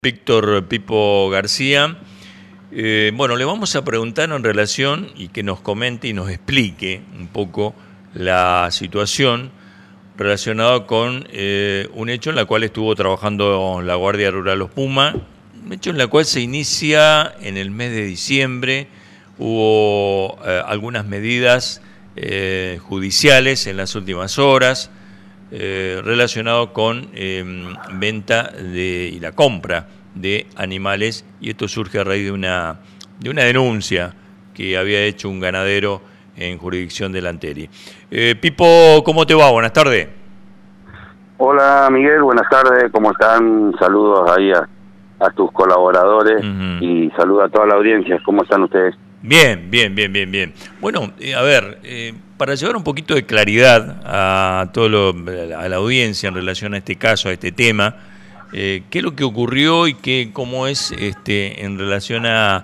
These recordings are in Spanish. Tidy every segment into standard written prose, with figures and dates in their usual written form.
Víctor Pipo García. Bueno, le vamos a preguntar en relación y que nos comente y nos explique un poco la situación relacionada con un hecho en el cual estuvo trabajando la Guardia Rural Los Pumas, un hecho en el cual se inicia en el mes de diciembre. Hubo algunas medidas judiciales en las últimas horas relacionado con venta y la compra de animales, y esto surge a raíz de una denuncia que había hecho un ganadero en jurisdicción de la Anteri. Pipo, ¿cómo te va? Buenas tardes. Hola Miguel, buenas tardes, ¿cómo están? Saludos ahí a tus colaboradores y saludos a toda la audiencia, ¿cómo están ustedes? Bien. Bueno, a ver, para llevar un poquito de claridad a a la audiencia en relación a este caso, a este tema, ¿qué es lo que ocurrió y cómo es en relación a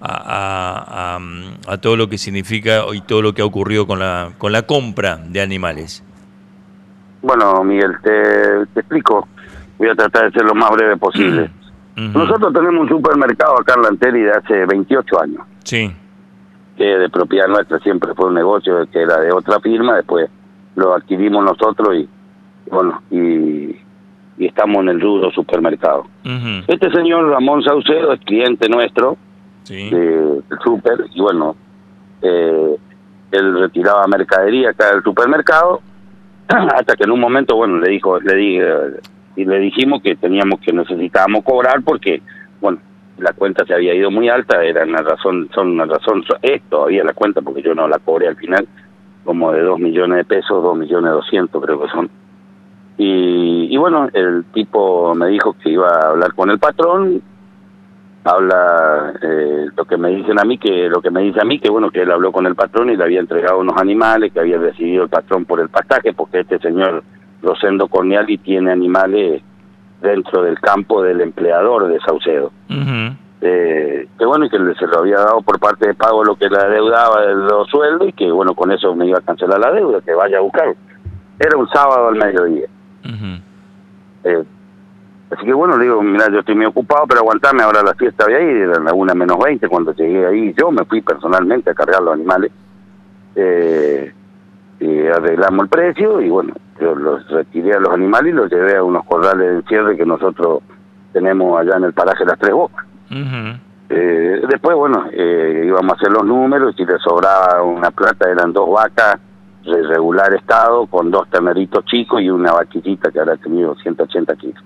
todo lo que significa y todo lo que ha ocurrido con la compra de animales? Bueno, Miguel, te explico, voy a tratar de ser lo más breve posible. Nosotros tenemos un supermercado acá en la Anteri de hace 28 años. Sí. Que de propiedad nuestra, siempre fue un negocio que era de otra firma, después lo adquirimos nosotros y estamos en el rubro supermercado. Este señor Ramón Saucedo es cliente nuestro, sí, del súper, y bueno, él retiraba mercadería acá del supermercado, hasta que en un momento, bueno, le dijimos que necesitábamos cobrar porque, bueno, la cuenta se había ido muy alta, todavía la cuenta, porque yo no la cobré al final, como de 2 millones de pesos, 2.200.000 creo que son. Y bueno, el tipo me dijo que iba a hablar con el patrón, lo que me dice a mí que bueno, que él habló con el patrón y le había entregado unos animales, que había decidido el patrón por el pastaje, porque este señor Rosendo Corneali tiene animales dentro del campo del empleador de Saucedo. Que bueno, y que se lo había dado por parte de pago lo que le adeudaba de los sueldos, y que bueno, con eso me iba a cancelar la deuda, que vaya a buscarlo. Era un sábado al mediodía. Así que bueno, le digo, mira, yo estoy muy ocupado, pero aguantame, ahora la fiesta de ahí, era la 1:20 cuando llegué ahí. Yo me fui personalmente a cargar los animales, y arreglamos el precio, y bueno, yo los retiré a los animales y los llevé a unos corrales de encierre que nosotros tenemos allá en el paraje Las Tres Bocas. Después, bueno, íbamos a hacer los números, y le sobraba una plata, eran 2 vacas de regular estado, con 2 terneritos chicos y una vaquillita que habrá tenido 180 kilos.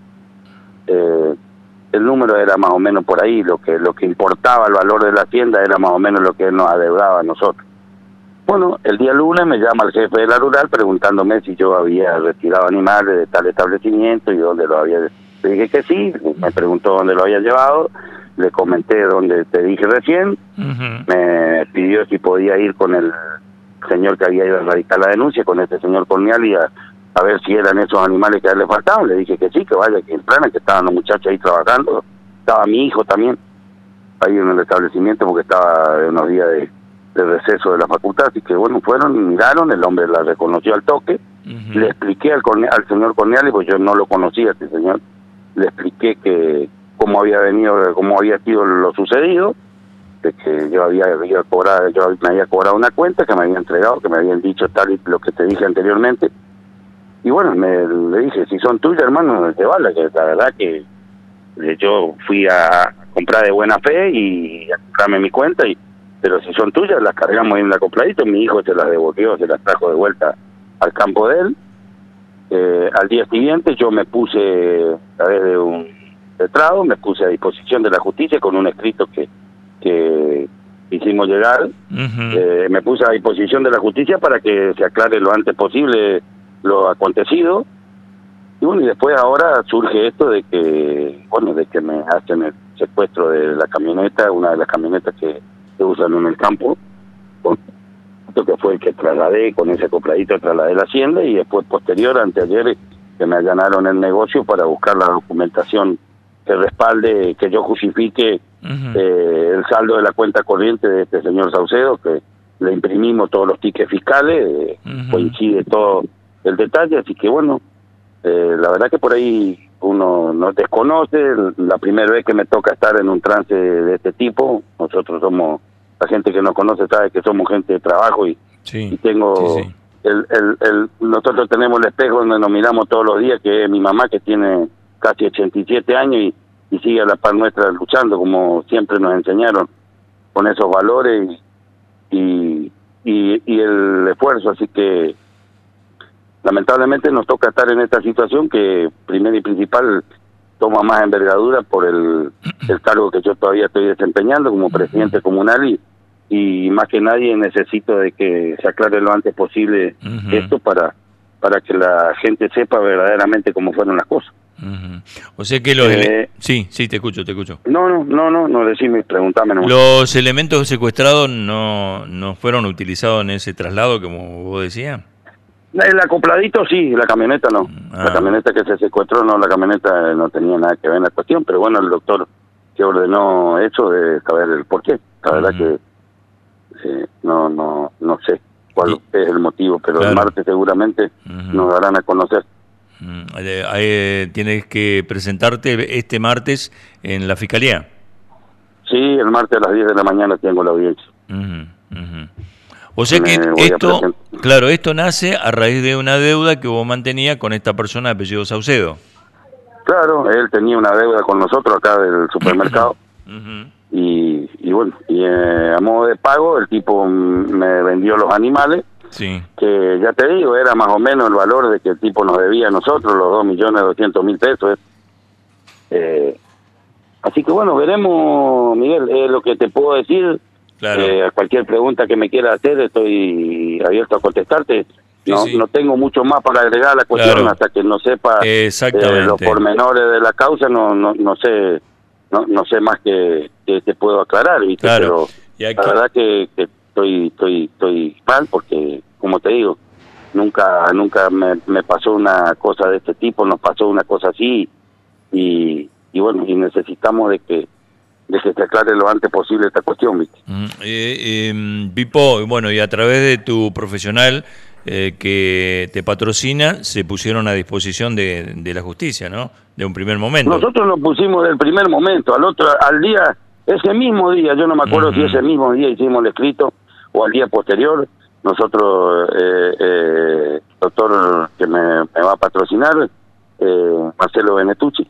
El número era más o menos por ahí, lo que importaba el valor de la hacienda era más o menos lo que él nos adeudaba a nosotros. Bueno, el día lunes me llama el jefe de la rural preguntándome si yo había retirado animales de tal establecimiento y dónde lo había. Le dije que sí, me preguntó dónde lo había llevado, le comenté dónde te dije recién, me pidió si podía ir con el señor que había ido a erradicar la denuncia, con este señor Corneali, a ver si eran esos animales que a él le faltaban. Le dije que sí, que vaya, que entrara, que estaban los muchachos ahí trabajando, estaba mi hijo también ahí en el establecimiento porque estaba de unos días de receso de la facultad, así que bueno, fueron y miraron, el hombre la reconoció al toque. Le expliqué al señor Corneali, pues yo no lo conocía, este señor, le expliqué que cómo había sido lo sucedido, de que yo me había cobrado una cuenta, que me había entregado, que me habían dicho tal y lo que te dije anteriormente. Y bueno, le dije, si son tuyas, hermano, llévala, que la verdad que yo fui a comprar de buena fe y a comprarme mi cuenta, pero si son tuyas, las cargamos ahí en el acopladito. Mi hijo se las devolvió, se las trajo de vuelta al campo de él. Al día siguiente yo me puse, a través de un letrado, me puse a disposición de la justicia con un escrito que hicimos llegar. Me puse a disposición de la justicia para que se aclare lo antes posible lo acontecido. Y bueno, y después ahora surge esto de que me hacen el secuestro de la camioneta, una de las camionetas que se usan en el campo, que fue el que trasladé, con ese acopladito trasladé la hacienda, y después posterior, anteayer, que me allanaron el negocio para buscar la documentación que respalde, que yo justifique el saldo de la cuenta corriente de este señor Saucedo, que le imprimimos todos los tickets fiscales, coincide todo el detalle, así que bueno, la verdad que por ahí uno no desconoce. La primera vez que me toca estar en un trance de este tipo, nosotros somos, la gente que nos conoce sabe que somos gente de trabajo y tengo... Sí. Nosotros tenemos el espejo donde nos miramos todos los días, que es mi mamá, que tiene casi 87 años y sigue a la par nuestra luchando, como siempre nos enseñaron, con esos valores y el esfuerzo. Así que lamentablemente nos toca estar en esta situación que primero y principal toma más envergadura por el cargo que yo todavía estoy desempeñando como presidente comunal y más que nadie necesito de que se aclare lo antes posible esto para que la gente sepa verdaderamente cómo fueron las cosas. O sea que sí, te escucho. No, decime, preguntame nomás. ¿Los elementos secuestrados no fueron utilizados en ese traslado, como vos decías? El acopladito sí, la camioneta no. La camioneta que se secuestró no, la camioneta no tenía nada que ver en la cuestión, pero bueno, el doctor que ordenó eso de saber el porqué. La verdad que no sé cuál es el motivo, pero el martes seguramente nos darán a conocer. Tienes que presentarte este martes en la Fiscalía. Sí, el martes a las 10 de la mañana tengo la audiencia. O sea que esto nace a raíz de una deuda que vos mantenías con esta persona de apellido Saucedo. Claro, él tenía una deuda con nosotros acá del supermercado. Y bueno, a modo de pago el tipo me vendió los animales, que ya te digo, era más o menos el valor de que el tipo nos debía a nosotros, los 2.200.000 pesos. Así que bueno, veremos, Miguel, es lo que te puedo decir. A cualquier pregunta que me quieras hacer estoy abierto a contestarte. No tengo mucho más para agregar a la cuestión hasta que no sepa los pormenores de la causa, no sé más que te puedo aclarar, ¿viste? Pero la verdad que estoy mal porque, como te digo, nunca me pasó una cosa de este tipo, nos pasó una cosa así y bueno, y necesitamos de que se aclare lo antes posible esta cuestión, ¿viste? Pipo, bueno, y a través de tu profesional que te patrocina, se pusieron a disposición de la justicia, ¿no? De un primer momento. Nosotros nos pusimos del primer momento, al día, ese mismo día, yo no me acuerdo si ese mismo día hicimos el escrito o al día posterior, nosotros, doctor que me va a patrocinar, Marcelo Benetucci,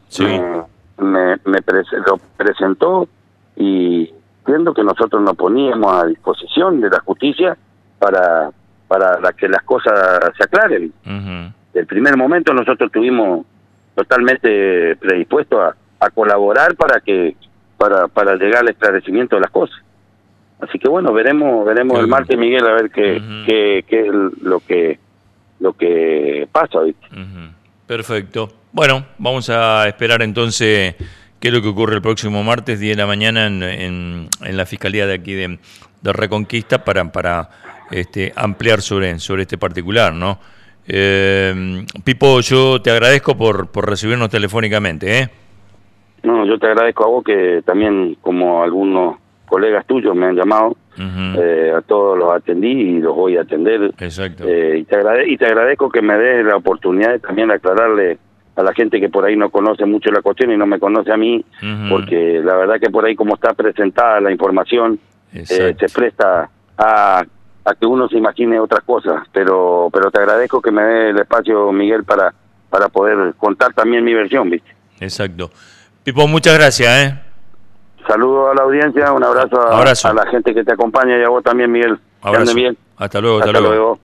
lo presentó y viendo que nosotros nos poníamos a disposición de la justicia para que las cosas se aclaren. Del primer momento nosotros estuvimos totalmente predispuestos a colaborar para llegar al esclarecimiento de las cosas. Así que bueno, veremos el martes, Miguel, a ver qué es lo que pasa, ¿viste? Perfecto. Bueno, vamos a esperar entonces qué es lo que ocurre el próximo martes, 10 de la mañana, en la Fiscalía de aquí de Reconquista para ampliar sobre este particular, ¿no? Pipo, yo te agradezco por recibirnos telefónicamente, ¿eh? No, yo te agradezco a vos, que también, como algunos colegas tuyos me han llamado, a todos los atendí y los voy a atender. Exacto. Y te agradezco que me des la oportunidad de también aclararle a la gente que por ahí no conoce mucho la cuestión y no me conoce a mí, porque la verdad que por ahí como está presentada la información, se presta a que uno se imagine otras cosas, pero te agradezco que me dé el espacio, Miguel, para poder contar también mi versión, ¿viste? Exacto. Pipo, muchas gracias, Saludos a la audiencia, un abrazo a la gente que te acompaña y a vos también, Miguel. Abrazo. Que anden bien. Hasta luego. Hasta luego.